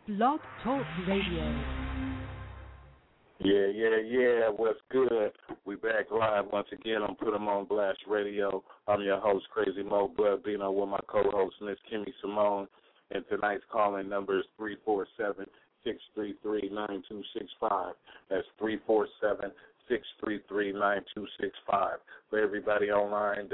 Blog Talk Radio. Yeah. What's good? We back live once again on Put 'em on Blast Radio. I'm your host, Crazy Mo Bino, with my co-host, Miss Kimmy Simone. And tonight's calling number is 347-633-9265. That's 347-633-9265. For everybody online,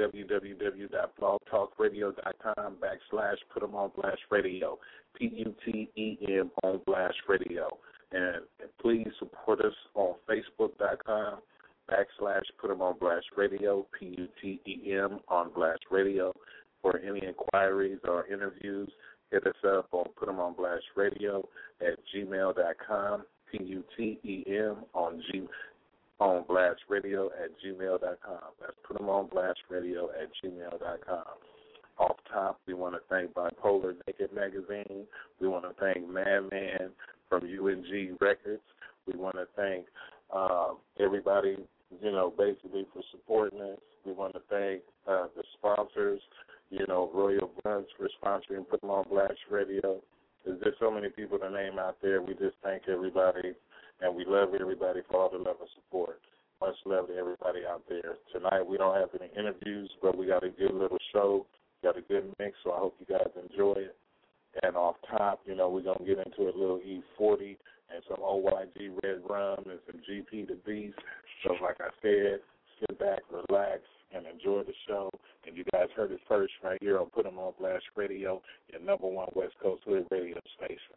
www.blogtalkradio.com/Put 'em on Blast Radio. PUTEM on Blast Radio. And please support us on Facebook.com/Put 'em on Blast Radio, PUTEM on Blast Radio. For any inquiries or interviews, hit us up on Put 'em on Blast Radio at gmail.com, PUTEM on Blast Radio at gmail.com. That's Put 'em on Blast Radio at gmail.com. Off top, we want to thank Bipolar Naked Magazine. We want to thank Madman from UNG Records. We want to thank everybody, basically for supporting us. We want to thank the sponsors, Royal Blunts for sponsoring Put 'em on Blast Radio. There's so many people to name out there. We just thank everybody, and we love everybody for all the love and support. Much love to everybody out there. Tonight we don't have any interviews, but we got a good little show. Got a good mix, so I hope you guys enjoy it. And off top, we're going to get into a little E40 and some OYG Red Rum and some GP the Beast. So like I said, sit back, relax, and enjoy the show. And you guys heard it first right here on Put 'em on Blast Radio, your number one West Coast hood radio station.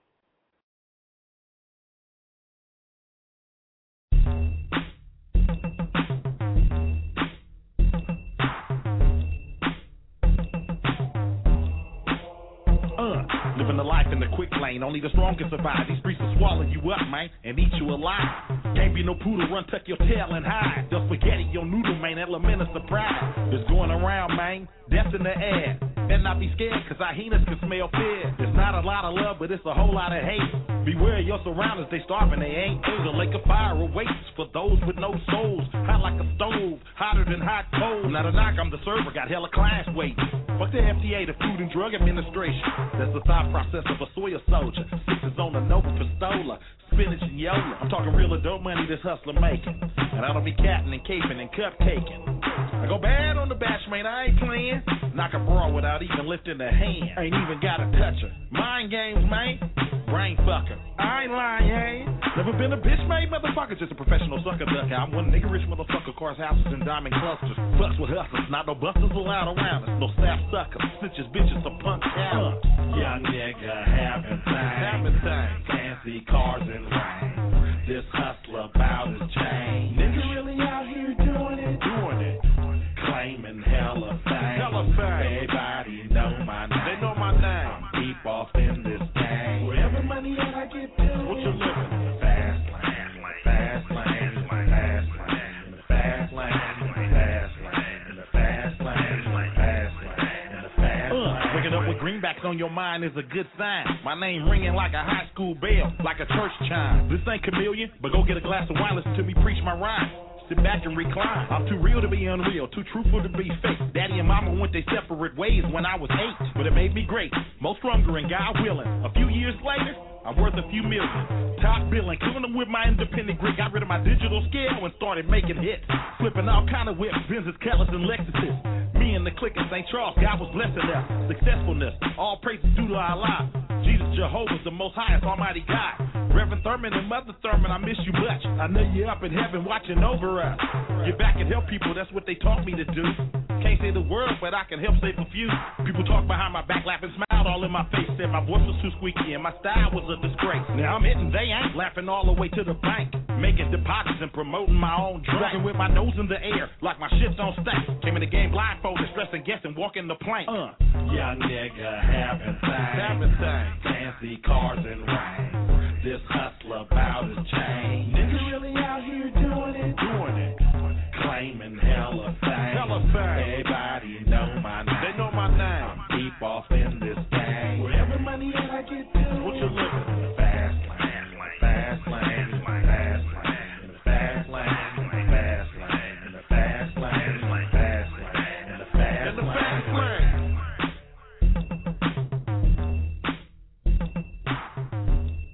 Living the life in the quick lane, only the strong can survive. These streets will swallow you up, man, and eat you alive. Can't be no poodle, run, tuck your tail and hide. Just spaghetti, your noodle, man, element of surprise. It's going around, man, death in the air. Better not be scared, cause our hyenas can smell fear. There's not a lot of love, but it's a whole lot of hate. Beware of your surroundings, they starving, they ain't. There's a lake of fire awaits for those with no souls. Hot like a stove, hotter than hot coals. Not a knock, I'm the server, got hella class weight. Fuck the FDA, the Food and Drug Administration. That's the thought process of a soil soldier. Sixes on a Nova Pistola, spinach and Yola. I'm talking real adult money this hustler making. And I don't be catting and caping and cupcaking. I go bad on the batch, man, I ain't playing. Knock a bra without even lifting a hand. Ain't even gotta touch her. Mind games, man. Brain fucker. I ain't lying, ain't. Never been a bitch made motherfucker, just a professional sucker ducker. I'm one nigga rich motherfucker, cars, houses, and diamond clusters. Fucks with hustlers, not no busters allowed around us. No staff suckers, snitches, bitches, or punk talent. Young nigga having things, fancy cars and rings. This hustler about his chain. Nigga really out here doing it. Claiming hella fame. Everybody know my name. They know my name. I'm deep off in this game. Wherever money at, I get to What you living? Fast lane, fast lane, fast lane, in the fast lane, fast lane, in the fast lane, fast lane, in the fast lane. Waking up with greenbacks on your mind is a good sign. My name ringing like a high school bell, like a church chime. This ain't chameleon, but go get a glass of wine, listen to me preach my rhyme. Sit back and recline. I'm too real to be unreal, too truthful to be fake. Daddy and mama went their separate ways when I was 8, but it made me great, most stronger and God willing. A few years later, I'm worth a few million. Top billing, killing them with my independent grit. Got rid of my digital scale and started making hits. Flipping all kind of whips, Benzes, Kellers, and Lexuses. Me and the clique in St. Charles, God was blessing us. Successfulness, all praises due to Allah. Jesus Jehovah's the most highest almighty God. Reverend Thurman and Mother Thurman, I miss you much. I know you're up in heaven watching over us. Get back and help people, that's what they taught me to do. Can't say the word, but I can help save a few. People talk behind my back, laughing, smiled all in my face. Said my voice was too squeaky and my style was a disgrace. Now I'm hitting, they ain't laughing all the way to the bank. Making deposits and promoting my own drink. Walking with my nose in the air, like my shit don't stink. Came in the game blindfolded, stressing, guessing, walking the plank. Young nigga having things, fancy cars and rings. This hustler about his chain. Nigga really out here doing it. Claiming hella fame. Everybody know my name. They know my name. I'm deep off in this game. Wherever money at, I get to. What you living? Fast lane, fast lane, fast lane, in the fast lane, fast lane, in the fast lane, fast lane, in the fast lane.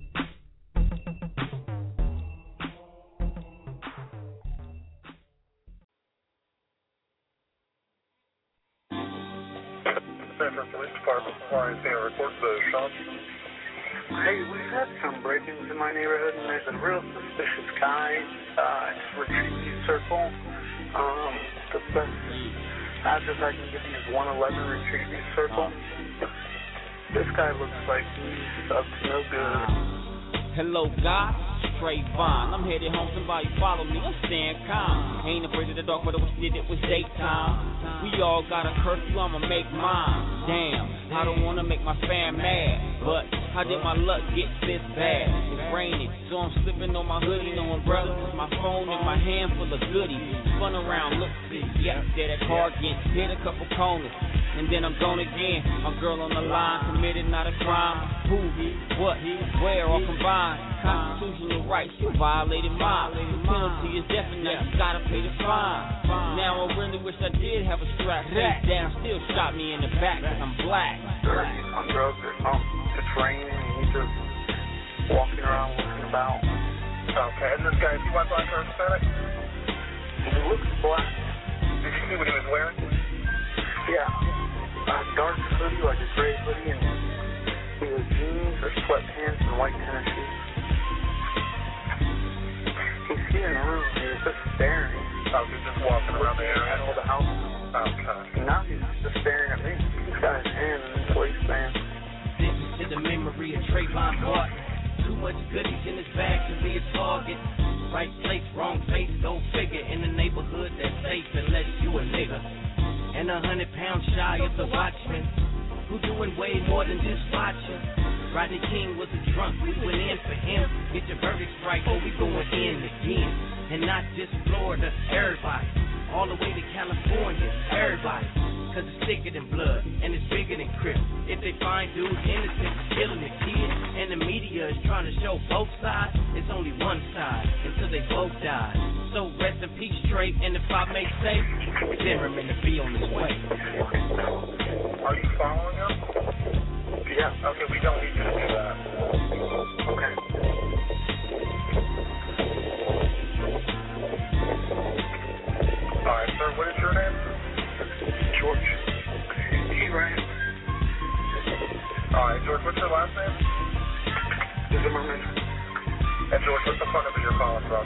Florence, report to the shop. Hey, we've had some break-ins in my neighborhood, and there's a real suspicious guy. It's Retrieve Circle. The best address I can give you is 111 Retrieve Circle. This guy looks like he's up to no good. Hello, God. Trayvon, I'm headed home, somebody follow me, I'm staying calm. Ain't afraid of the dark, but I wish it was daytime. We all got a curfew, I'ma make mine. Damn, I don't wanna make my fam mad, but how did my luck get this bad? It's raining, so I'm slipping on my hoodie, no umbrella, my phone in my hand full of goodies. Spun around, look, see, yeah, that car gets hit a couple corners, and then I'm gone again. My girl on the line, committed not a crime. Who, what, where, all combined. Constitutional rights, you violated mine. The penalty is definite, you gotta pay the fine. Now I really wish I did have a strap. Face down, still shot me in the back, cause I'm black. He's on drugs or something. It's raining and he's just walking around looking about. Okay, and this guy, is he white, black, or Hispanic? He looks black. Did you see what he was wearing? Yeah. A dark hoodie, like a gray hoodie, and either jeans or sweatpants and white tennis shoes. He's here in the room, he was just staring. Oh, he's just walking around the area? All the houses. Okay. Now he's just staring at me. He's got his hand in his waistband. This is the memory of Trayvon Martin. Too much goodies in his bag to be a target. Right place, wrong face, go figure. In the neighborhood that's safe unless you a nigga. And 100 pounds shy of the watchman, who doing way more than just watching. Rodney King was a drunk, we went in for him. Get your verdict right, or we going in again. And not just Florida, everybody. All the way to California, everybody. Cause it's thicker than blood, and it's bigger than Crip. If they find dudes innocent for killing the kid, and the media is trying to show both sides, it's only one side, until they both die. So rest in peace, Trey, and if I may say, Zimmerman to be on his way. Are you following him? Yeah. Okay, we don't need you to do that. Okay. Alright, sir, what is your name? George. G-Ryan. Alright, George, what's your last name? Zimmerman. And George, what's the phone number you're calling from?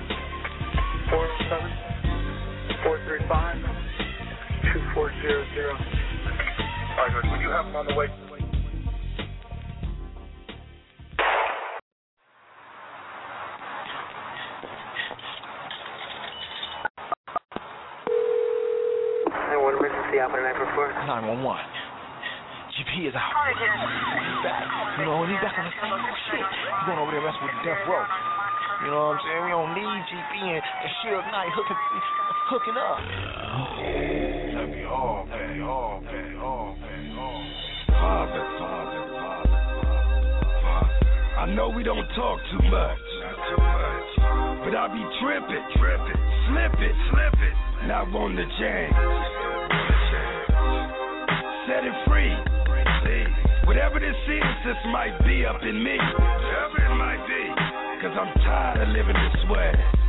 407-435-2400. Alright, George, would you have him on the way? What emergency operator 944? 911. GP is out. He's back. You know, he's back on the same old shit. He's going over there messing with the death row. You know what I'm saying? We don't need GP and Suge Knight hooking up. Let me all pay. Father. I know we don't talk too much. Not too much. But I be tripping. Slip it. Not want to change. Set it free. Whatever this is, this might be up in me. Whatever it might be. Cause I'm tired of living this way.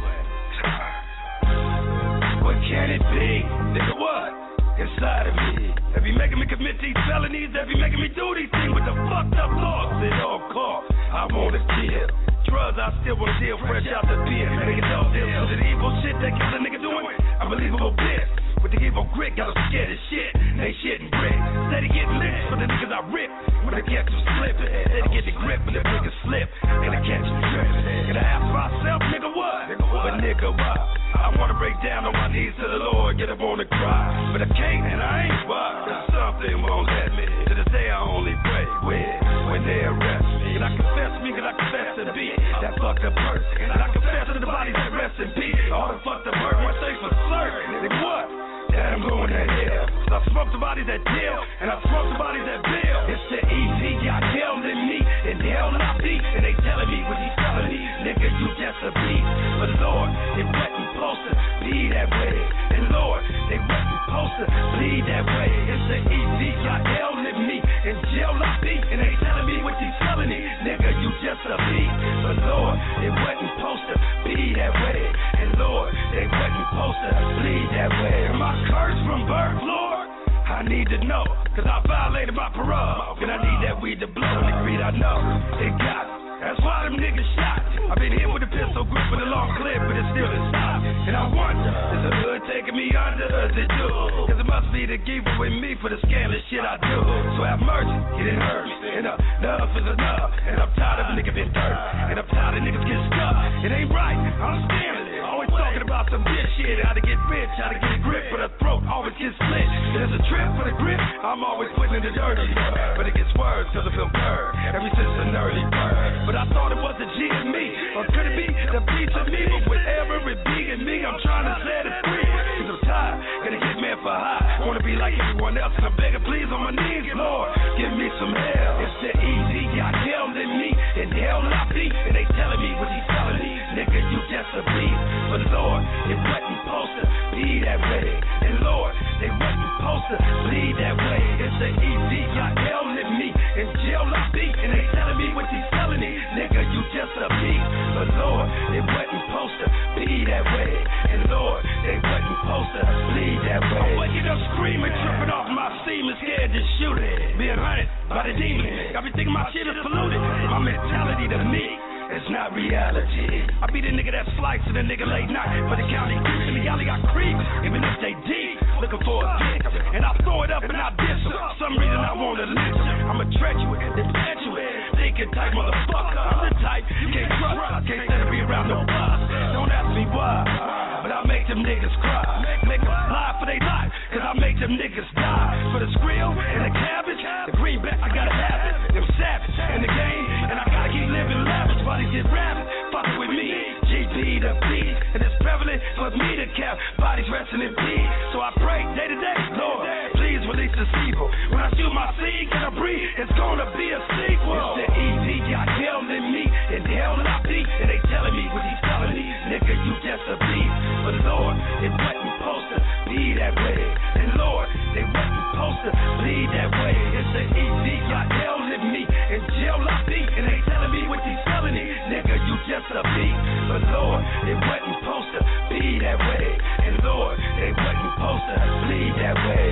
What can it be? Nigga, what? Inside of me. They be making me commit these felonies. They be making me do these things with the fucked up thoughts. It all cost. I wanna kill. Drugs, I still wanna deal fresh out the beer. Niggas don't deal with the evil shit that kill a nigga doing. Unbelievable bliss. With the evil grit, got them scared as shit. They shitting brick. Steady getting lit for the niggas I rip. When I catch them slipping. Steady get the grip when the niggas slip. And I catch them tripping. And I ask myself, nigga, what? But nigga, what? I wanna break down on my knees to the Lord, get up on the cry. But I can't and I ain't why. Something won't let me. To this day I only pray when they arrest me. And I confess to be that fucked up person. And I confess to the bodies that rest in peace. All the fucked up hurt, one thing for certain. Nigga, what? That I'm going to hell. Cause I smoke the bodies that deal, and I smoke the bodies that bill. It's the EV, got hell in me, and hell not be. And they telling me what he's telling me, nigga, you just a beast. But Lord, it wasn't supposed to be that way. And Lord, they wasn't supposed to bleed that way. It's the EV, got hell in me, and jail not be. And they telling me what he's telling me, nigga, you just a beast. But Lord, it wasn't supposed to be that way. And Lord, they wasn't supposed to bleed that way. Am I cursed from birth, Lord? I need to know, cause I violated my parole. And I need that weed to blow in the greed, I know. It got me. That's why them niggas shot. I've been hit with a pistol grip with a long clip, but it's still inside. And I wonder, is the hood taking me under, or is it do? Cause it must be the giver with me for the scandalous shit I do. So have mercy, it didn't hurt me. And enough is enough. And I'm tired of a nigga being dirt. And I'm tired of niggas getting stuck. It ain't right, I'm standing. Always talking about some bitch shit. How to get rich, how to get a grip, but the throat always gets split. There's a trip for the grip, I'm always putting in the dirty. But it gets worse, cause I feel burned. Ever since an early bird. But I thought it was the G in me, or could it be the beat to me? But whatever it be in me, I'm trying to set it free. Cause I'm tired, gotta get man for high. Wanna be like everyone else, and I'm begging please on my knees, Lord, give me some help. It's the easy, got hell in me, and hell I be. And they telling me what he's telling me, nigga, you just a beast. But Lord, it wasn't supposed to be that way. And Lord, they wasn't supposed to bleed that way. It's the easy, got hell in me, and jail I be. And they telling me what he's telling me, nigga, you just a beast. But Lord, it wasn't supposed to be that way. And Lord, they wasn't supposed to bleed that way. I'm waking up screaming, tripping off my steam and scared to shoot it. Being hunted by the demon, I be thinking my shit is polluted. My mentality to me, it's not reality. I be the nigga that slicing a nigga late night for the county creeps. In the alley got creeps, even if they deep, looking for a dick. And I throw it up and I diss them. Some reason I wanna lynch them. I'm a treacherous, impetuous, thinking type motherfucker. I'm the type you can't trust. Can't stand to be around no bus. Don't ask me why, but I make them niggas cry. Make them lie for their life, cause I make them niggas die. For the skrill and the cabbage, the greenback, I gotta have it. Them savage in the game, and I gotta keep living lavish. Bodies get rabid, fucking with me. GP the beat, and it's prevalent for me to cap bodies resting in peace. So I pray day to day, Lord, please release the sequel. When I shoot my seed, can I breathe? It's gonna be a sequel. It's the easy, got hell in me, and hell I be. And they telling me what he's telling me, nigga, you just a beast. But Lord, it wasn't supposed to be that way. And Lord, they wasn't supposed to bleed that way. It's the easy, got hell in me, and jail I be. And they telling me what he's telling me, nigga, you just a beast. But Lord, it wasn't supposed to be that way. And Lord, they wasn't supposed to bleed that way.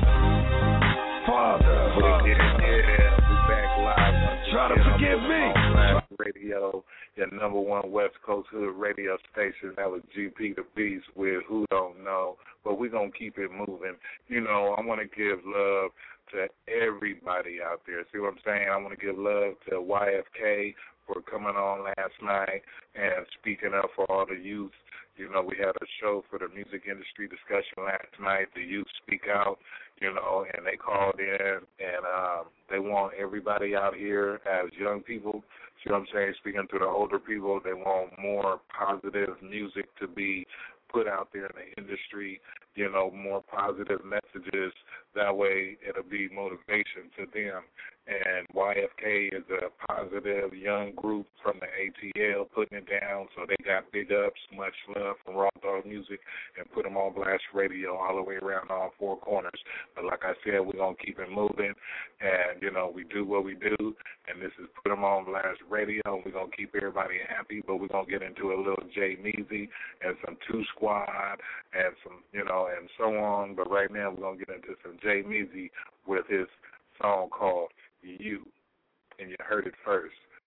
Father, we back live. Try to forgive me. Blast Radio, your number one West Coast hood radio station. That was GP the Beast with Who Don't Know. But we're going to keep it moving. You know, I want to give love to everybody out there. See what I'm saying? I want to give love to YFK for coming on last night and speaking up for all the youth. You know, we had a show for the music industry discussion last night. The youth speak out, you know, and they called in, and they want everybody out here as young people, see what I'm saying, speaking to the older people. They want more positive music to be put out there in the industry, you know, more positive messages. That way it'll be motivation to them. And YFK is a positive young group from the ATL putting it down, so they got big ups, much love from Raw Dog Music, and put them on Blast Radio all the way around all four corners. But like I said, we're going to keep it moving, and, you know, we do what we do, and this is Put Them On Blast Radio. We're going to keep everybody happy, but we're going to get into a little Jay Meezy and some Two Squad and some, you know, and so on. But right now we're going to get into some Jay Meezy with his song called You, and you heard it first.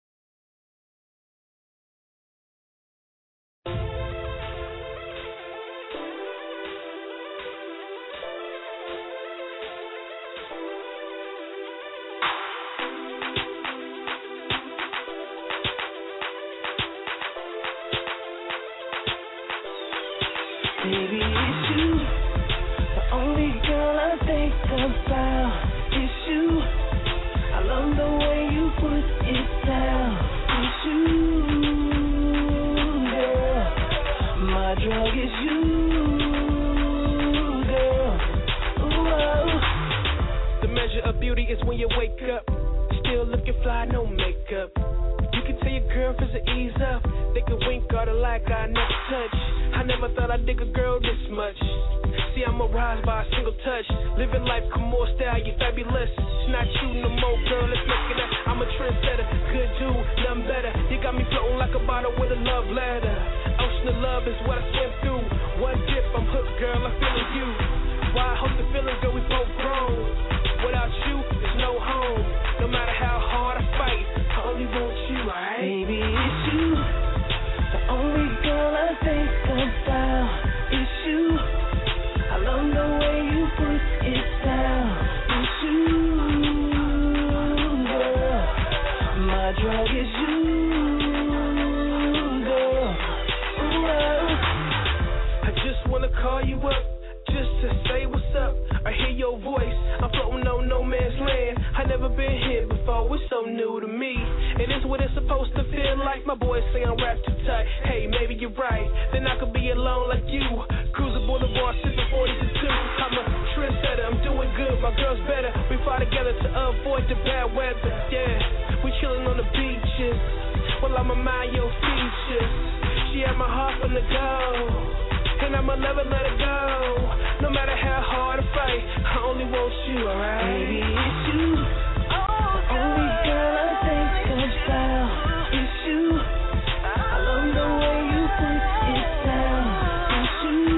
Baby, it's you, the only girl I think about. It's you, I love the way you put it down. It's you, girl, my drug is you, girl. Ooh. The measure of beauty is when you wake up, still looking fly, no makeup. You can tell your girlfriends to ease up. They can wink or the like I never touch. I never thought I'd dig a girl this much. See, I'm aroused by a single touch. Living life, come more style, you fabulous. Not you no more, girl, let's make it up. I'm a trendsetter, good dude, nothing better. You got me floating like a bottle with a love letter. Ocean of love is what I swim through. One dip, I'm hooked, girl, I'm feeling you. Why I hope the feeling, girl, we both grown. Without you, there's no home. No matter how hard I fight, I only want you, alright? Baby, it's you, the only girl I think about. It's you, I love the way you put it down. It's you, girl, my drug is you, girl. Ooh, I just wanna call you up, just to say what's up. I hear your voice, I'm floating on no man's land. I never been here before, it's so new to me. It is what it's supposed to feel like. My boys say I'm wrapped too tight. Hey, maybe you're right, then I could be alone like you. Cruising Boulevard, sipping 40s and 2. I'm a trendsetter, I'm doing good, my girl's better. We fly together to avoid the bad weather, yeah. We chilling on the beaches, well I'ma mind your features. She had my heart from the go, and I'ma never let it go. No matter how hard I fight, I only want you, alright? Baby, it's you, the only girl I think about. It's you, I love the way you put it down. It's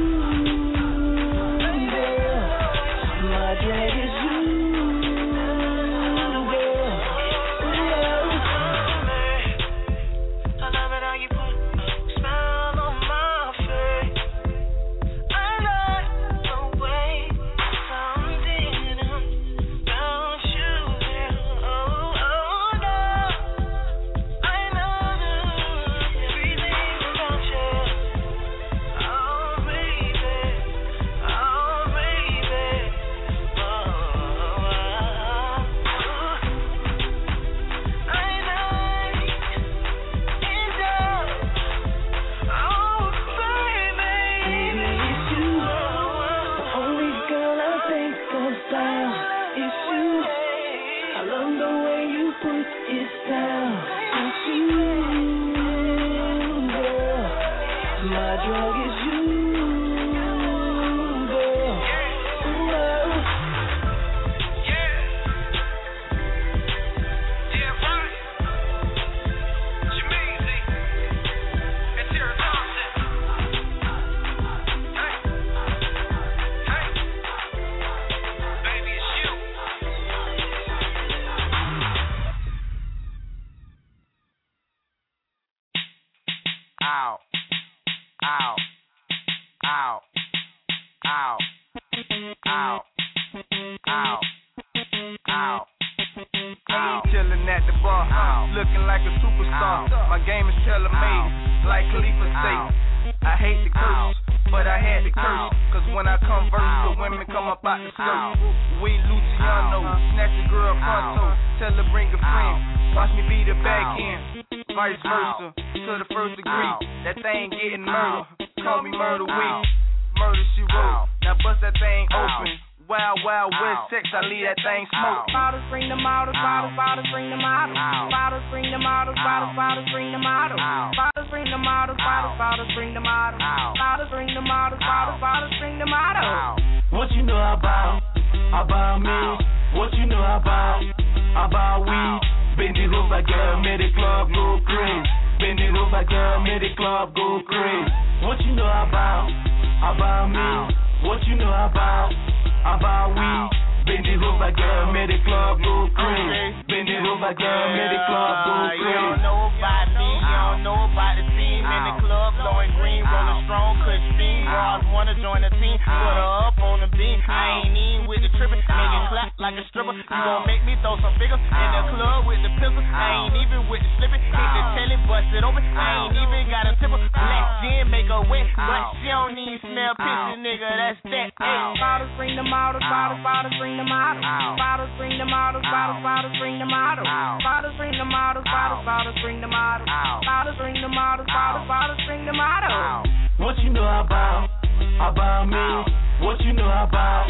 you, girl, my drag is you, girl. I love it how you put a smile on my face. I like the way something about you, girl. Oh, no. I love everything about you. Oh, baby. Oh, baby. I like it all. Oh, baby. Baby, it's you, the only girl I think about. It's you, I love the way you put it down. It's you, girl, my drug is you, girl. Ooh, Yeah, right. Jameezy and Tara Thompson. Hey, baby, it's you. Ow, ow, ow, ow, ow, ow, ow. I'm chillin' at the bar, looking like a superstar. My game is tailor-made, like Khalifa say. I hate the curse, but I had to curse. Cause when I converse, the women come up out the skirt. We Luciano, snatch a girl pronto, tell her bring a friend. Watch me be the back end, vice versa, to the first degree. That thing getting murder, call me Murder Week. Murder she wrote, now bust that thing open. Wild, wild west sex, I leave that thing smoke. Bottles bring the models, bottles bring the models. Bottles bring the models, bottles bring the models. Bottles bring the models, bottles bring the models. Bottles bring the models, bottles bring the models. What you know about me? What you know about weed? Bend it over, girl, make the club go crazy. Bend it over, girl, make the club go crazy. What you know about me? What you know about weed? Bend it over, girl, make the club go crazy. Bend it over, girl, make the club go crazy. You don't know about me, you don't know about the team. In the club, blowing green, rolling strong, cush fiend. Bras wanna join the team, put her up on the beam. I ain't even with the trippin', make it clap like a stripper. You gon' make me throw some figures in the club with the pistol. I ain't even with the slippin', hit the telly, bust it open. I ain't even got a tipper. Black gin make her wet, but she don't need smell pissy, nigga. That's that. Bottles bring the models, bottles bring the models. Bottles bring the models, bottles bring the models. Bottles bring the models, bottles bring the models. Bottles bring the models, bottles bring the models. What you know about me? What you know about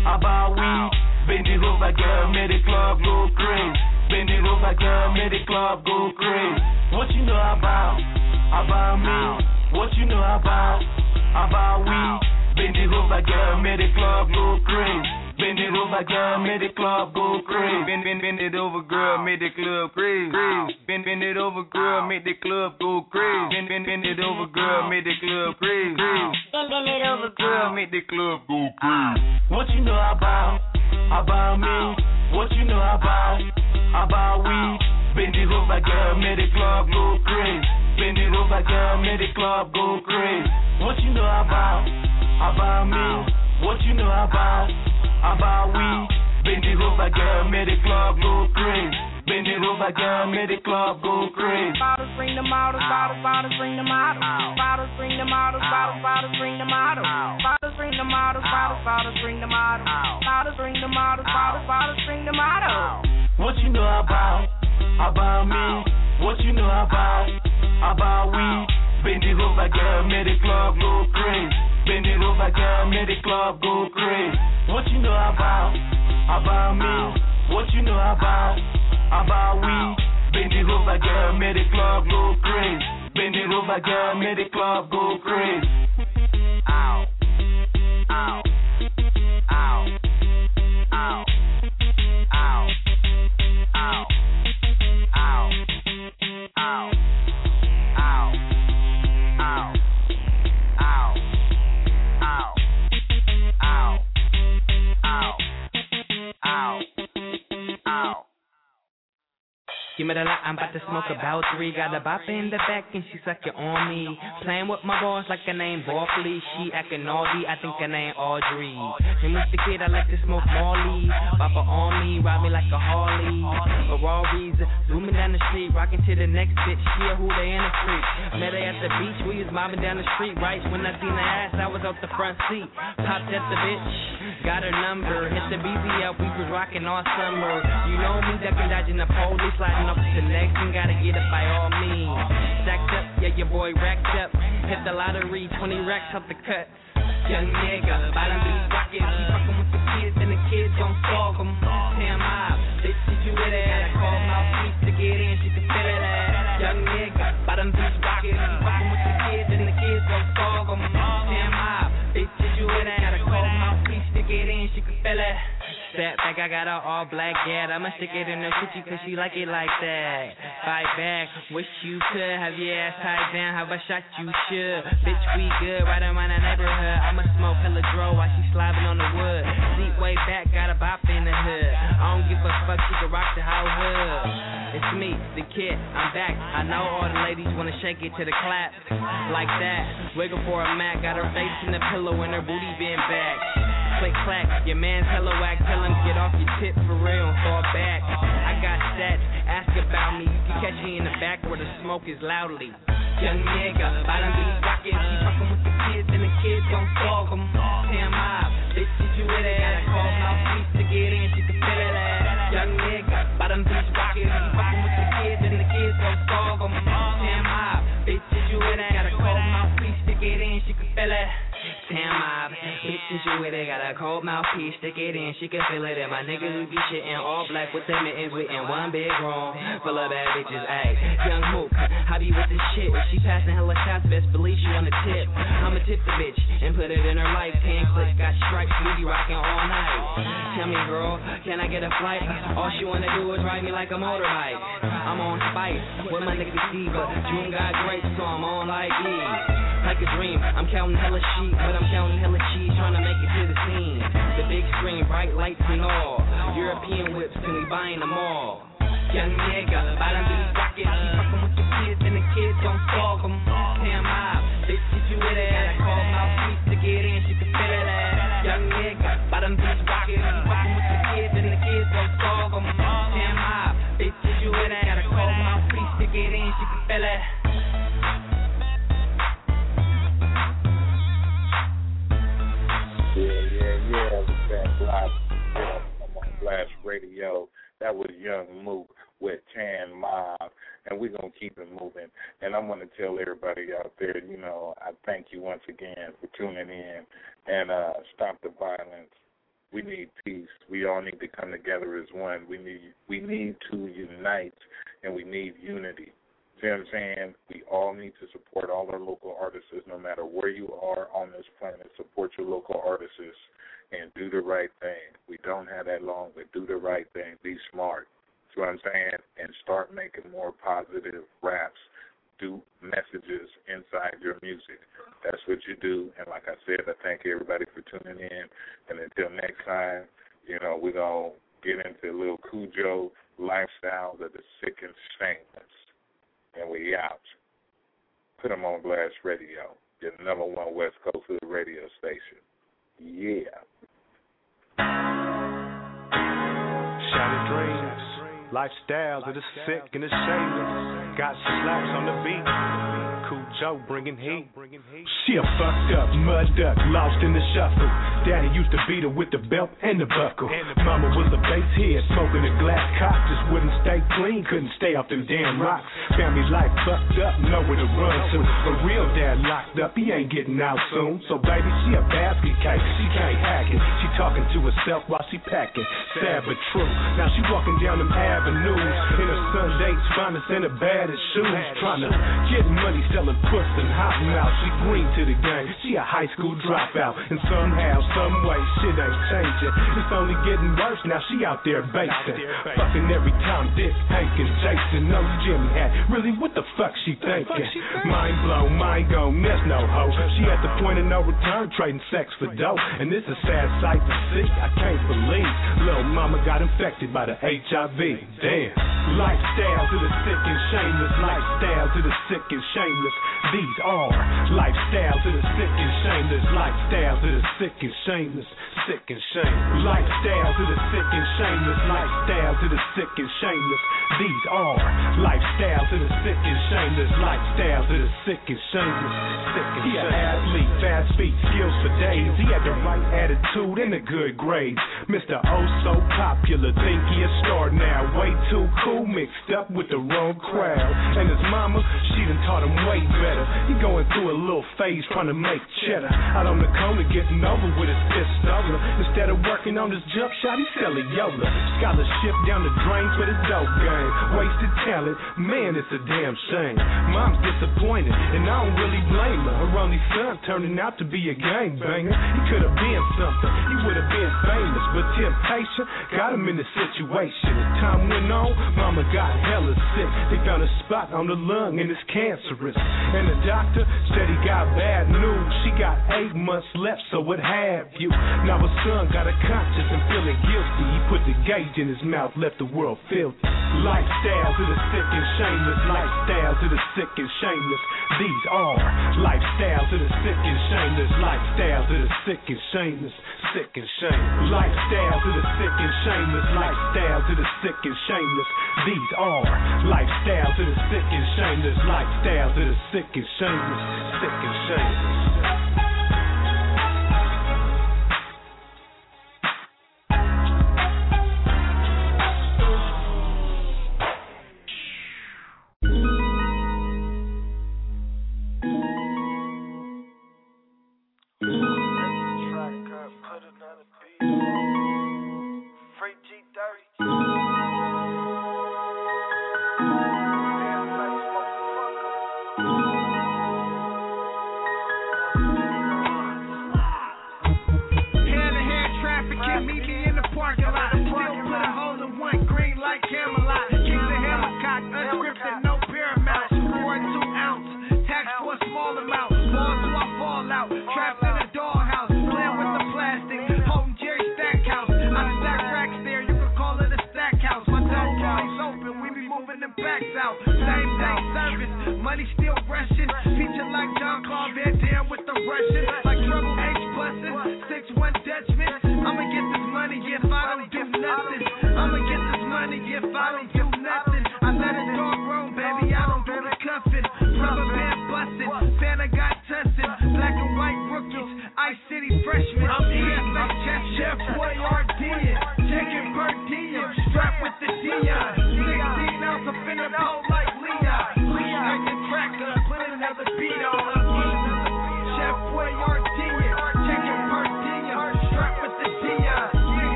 weed? Bend it over, girl, make the club go crazy. Bend it over, girl, make the club go crazy. What you know about me? What you know about weed? Bend it over, girl, make the club go crazy. Bend it over, girl, make the club go crazy. Bend it over, girl, make the club crazy. Bend it over, girl, make the club go crazy. Bend it over, girl, make the club crazy. Bend it over, girl, make the club go crazy. What you know about me? What you know about we? Bend it over, girl, make the club go crazy. Bend it over, girl, make the club go crazy. What you know about me? What you know about we? Bend it over, girl, make the club go crazy. Bend it over, girl, make the club go crazy. Bottles bring the models, bottles bring the models. Bottles bring the models, bottles bring the models. Bottles bring the models, bottles bring the models. Bottles bring the models, bottles bring the models. What you know about me? What you know about we? Bend it over, girl, make the club go crazy. Bend it over, girl, make the club go crazy. What you know about me? What you know about we? Bend it over, girl, make the club go crazy. Bend it over, girl, make the club go crazy. Ow, ow, ow, ow, ow, ow, ow, ow. Give me the light, I'm about to smoke about 3. Got a bop in the back and she sucking on me. Playing with my balls like her name Barkley. She acting naughty, I think her name Audrey. And with the kid, I like to smoke Molly. Papa on me, ride me like a Harley. Ferraris, zooming down the street, rocking to the next bitch. She a who they in the street. Met her at the beach, we was mobbing down the street. Right when I seen her ass, I was out the front seat. Popped at the bitch, got her number. Hit the BBL, we was rocking all summer. You know me, ducking, dodging the police, sliding up to the next and gotta get it by all means. Stacked up, yeah, your boy racked up. Hit the lottery, 20 racks off the cut. Young nigga, bottom beat rocket. He fucking with the kids and the kids gon' solve them. Damn mob, bitch, did you with it? I call my piece to get in, she can feel it at. Young nigga, bottom beat rocket. He fucking with the kids and the kids gon' solve them. Damn mob, bitch, did you with it? I call my piece to get in, she can feel it. Step back, I got her all black, yeah. I'ma stick it in her coochie cause she like it like that. Fight back, wish you could have your ass tied down, how I shot you should. Bitch, we good, right around the neighborhood. I'ma smoke hella dro while she slobbing on the wood. Seat way back, got a bop in the hood. I don't give a fuck, she can rock the whole hood. It's me, the kid, I'm back. I know all the ladies wanna shake it to the clap. Like that, wiggle for a Mac. Got her face in the pillow and her booty bent back. Click clack, your man's hella whack. Tell him get off your tip for real and fall back. I got stats, ask about me. You can catch me in the back where the smoke is loudly. Young nigga, bottom beat rocket. She fucking with the kids and the kids gon' solve them. Damn mob, bitch, did you with it? I call my piece to get in, she can feel it at. Young nigga, bottom beat rocket. She fucking with the kids and the kids gon' solve them. Damn mob, bitch, did you with it? Gotta call my piece to get in, she can feel it. Damn mob, bitches you with it, got a cold mouthpiece, stick it in, she can feel it. And my niggas who be shitting all black with them mittens, we in one big room full of bad bitches. Ayy, young Mook, I be with this shit. If she passing hella shots, best believe she on the tip. I'ma tip the bitch and put it in her life. 10 clicks, got stripes, we be rocking all night. Tell me, girl, can I get a flight? All she wanna do is ride me like a motorbike. I'm on spice with my nigga D, but June got grapes, so I'm on like E. Like a dream, I'm counting hella sheep, but I'm counting hella cheese, trying to make it to the scene. The big screen, bright lights and all. European whips, and we buying them all. Young nigga, bottom beat rocket. She fucking with the kids, and the kids gon' solve them. Damn mob, bitch, did you with it? I call my piece to get in, she can feel it at. Young nigga, bottom beat rocket. She fucking with the kids, and the kids gon' solve them. Damn mob, bitch, did you with it? Gotta call my piece to get in, she can feel it. Yeah, we back live on Blast Radio. That was Young Mook with Tan Mob, and we're going to keep it moving. And I want to tell everybody out there, I thank you once again for tuning in and stop the violence. We need peace. We all need to come together as one. We need to unite, and we need unity. See what I'm saying? We all need to support all our local artists, no matter where you are on this planet. Support your local artists and do the right thing. We We don't have that long, but do the right thing. Be smart. See what I'm saying? And start making more positive raps. Do messages inside your music. That's what you do. And like I said, I thank everybody for tuning in. And until next time, you know, we're going to get into a little Cujo lifestyle of the sick and shameless. And we out. Put them on Blast Radio, your number one West Coast Hood radio station. Yeah. Shattered dreams, lifestyles of the sick and the shameless. Got slaps on the beat. Cool Joe bringing heat. She a fucked up mud duck, lost in the shuffle. Daddy used to beat her with the belt and the buckle. Mama was a bass head, smoking a glass cock. Just wouldn't stay clean, couldn't stay off them damn rocks. Family life fucked up, nowhere to run to. A real dad locked up, he ain't getting out soon. So baby, she a basket case, she can't hack it. She talking to herself while she packing. Sad but true. Now she walking down them avenues in her Sundays, finest and the baddest shoes. Trying to get money, selling puss and hot mouth. She green to the game, she a high school dropout. And somehow, some way, shit ain't changing. It's only getting worse, now she out there basing. Fucking every time Dick, Hank, and Jason. No Jim hat, really what the fuck she thinking? Mind blown, mind gone, there's no hope. She at the point of no return, trading sex for dope. And this is a sad sight to see, I can't believe little mama got infected by the HIV. Damn. Lifestyle to the sick and shameless. Lifestyle to the sick and shameless. These are lifestyle to the sick and shameless. Lifestyle to the sick and shameless. Sick and shameless. Lifestyle to the sick and shameless. Lifestyle to the sick and shameless. These are lifestyle to the sick and shameless. Lifestyle to the sick and shameless. Sick and shameless. He an athlete, fast feet, skills for days. He had the right attitude and the good grades. Mr. Oh so popular, think he a star now. Way too cool, mixed up with the wrong crowd. And his mama, she done taught him way better. He going through a little phase trying to make cheddar. Out on the corner getting over with his pistola. Instead of working on his jump shot, he selling Yola. Scholarship down the drain for the dope game. Wasted talent, man, it's a damn shame. Mom's disappointed, and I don't really blame her. Her only son turning out to be a gangbanger. He could have been something, he would have been famous, but temptation got him in the situation. As time went on, mama got hella sick. They found a spot on the lung and it's cancerous. And the doctor said he got bad news. She got 8 months left, so what have you? Now her son got a conscience and feeling guilty. He put the gauge in his mouth, left the world filthy. Lifestyle to the sick and shameless. Lifestyle to the sick and shameless. These are lifestyle to the sick and shameless. Lifestyle to the sick and shameless. Sick and shameless. Lifestyle to the sick and shameless. Lifestyle to the sick and shameless. These are lifestyle to the sick and shameless. Lifestyle to the sick and shameless. Sick and shameless.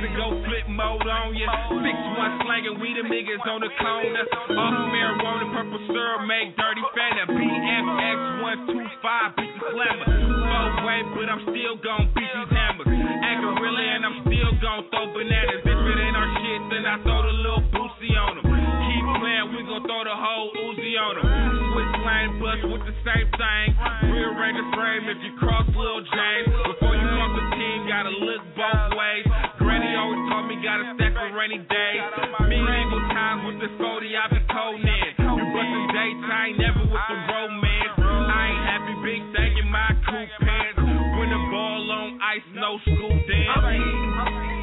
and go flip mode on ya. 6-1 slanging, we the niggas on the corner. Off marijuana, purple syrup, make dirty fanta. BFX 125, beat the slammer. 4-way, but I'm still gon' beat these hammers. Acting really, and I'm still gon' throw bananas. If it ain't our shit, then I throw the little boosie on them. Keep playing, we gon' throw the whole Uzi on them. Switch lane, bus with the same thing. Rearrange the frame if you cross Lil James. Before you cross the team, gotta look both ways. Granny always told me gotta stack for rainy days. Medieval times with the 40, I be cold in. You bustin' daytime, never with the romance. I ain't happy, big thing in my coupe pants. When the ball on ice, no school dance.